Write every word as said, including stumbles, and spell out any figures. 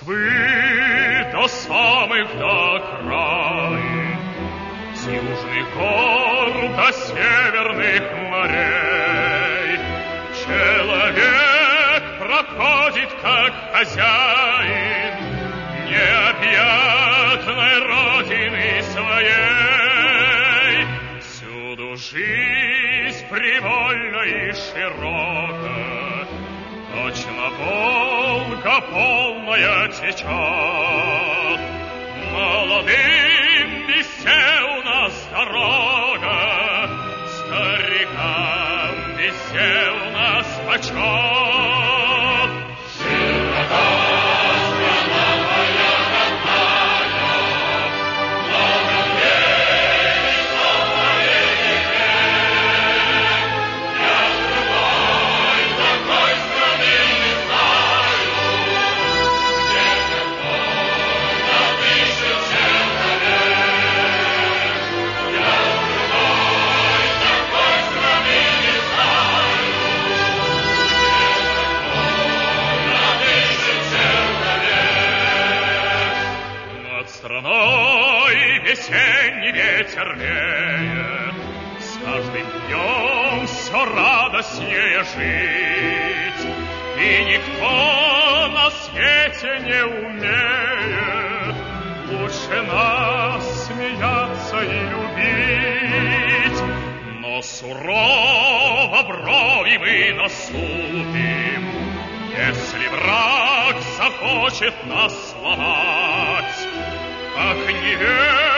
Москвы до самых до окраин, с южных гор до северных морей. Человек проходит как хозяин необъятной родины своей. Всюду жизнь привольна и широка, точно Волга полная течет. Молодым везде у нас дорога, старикам везде у нас почет. Страной весенний ветер веет, с каждым днем все радостнее жить, и никто на свете не умеет лучше нас смеяться и любить. Но сурово брови мы насупим, если враг захочет нас сломать. Как не верь,